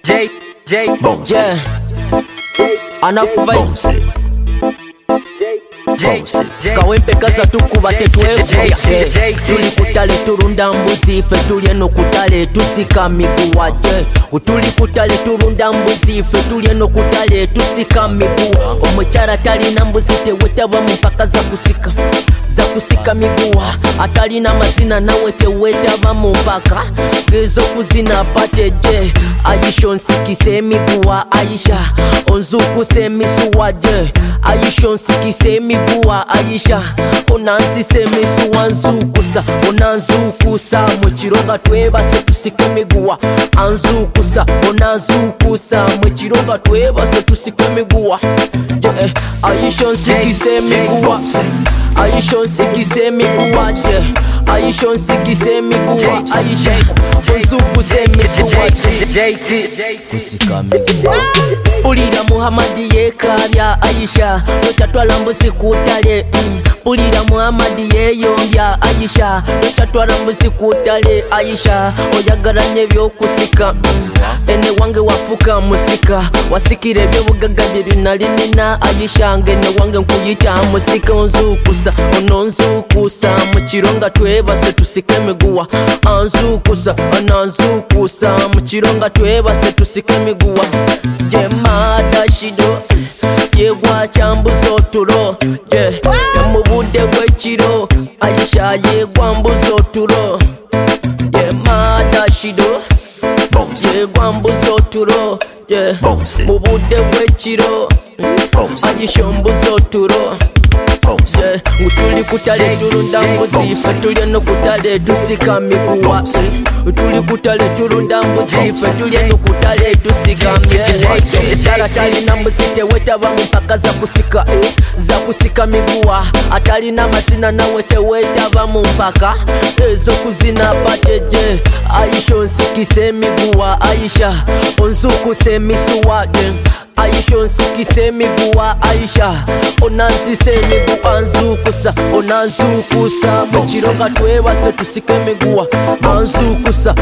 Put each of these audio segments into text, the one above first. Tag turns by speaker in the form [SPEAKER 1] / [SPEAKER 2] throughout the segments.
[SPEAKER 1] Bounce.
[SPEAKER 2] Yeah. Enough vibes. Kawempe kaza tukuba tetwevya. Tuli kutale turunda mbuzi ife tulye no kutale tusika miguwa. Tuli kutale turunda mbuzi ife tulye no kutale tusika miguwa. Omukyala talina mbuzi tewetaba mu mpaka za kusika miguwa. Atalina mazina nawe tewetaba mu mpaka gezo kuzina pateje. Ayisha onsikise miguwa. Ayisha onzukuse misuwaje. Ayisha onsikise miguwa. Ayisha onansise misuwa nzukusa. Onanzukusa mwekiroga twebase tusike miguwa. Anzukusa onanzukusa mwekiroga twebase tusike miguwa. Ayisha onsikise miguwa. Ayisha onsikise miguwa. Ayisha onsikise miguwa. Ayisha onzukuse misuwaje. Tusika miguwa. Pulira Muhammadi yekabya. Ayisha tochatwala mbuzi kutale. Pulira Muhammadi yeyombya. Ayisha tochatwala mbuzi kutale. Ayisha oyagalanye byokusika. Ene wange wafuka musika. Wasikire ebyobugaga bye binalinina. Ayisha ngene wange nkuyita musika. Onzukusa ononzukusa mukironga twebase tusike miguwa. Anzukusa onanzukusa mukironga twebase tusike miguwa. Jemada shido yegwa chambuzo turo. Yamubude wechiro. Ayisha yegwa mbuzo turo. Jemada shido yegwa mbuzo turo. Mubude wechiro. Ayisha mbuzo turo. Tuli kutale turunda mbuzi ife tulye no kutale tusika miguwa. Tuli kutale turunda mbuzi ife tulye no kutale tusika miguwa. Omukyala talina mbuzi tewetaba mu mpaka za kusika miguwa. Atalina mazina nawe tewetaba mu mpaka ez'okuzina pateje. Ayisha onsikise miguwa. Ayisha onzukuse misuwaje. Ayisha onsikise miguwa. Ayisha onansise miguwa. Anzukusa onanzukusa mukiroga twebase tusike miguwa. Anzukusa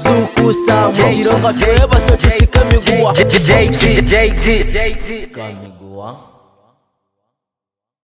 [SPEAKER 2] onanzukusa mukiroga twebase tusike miguwa.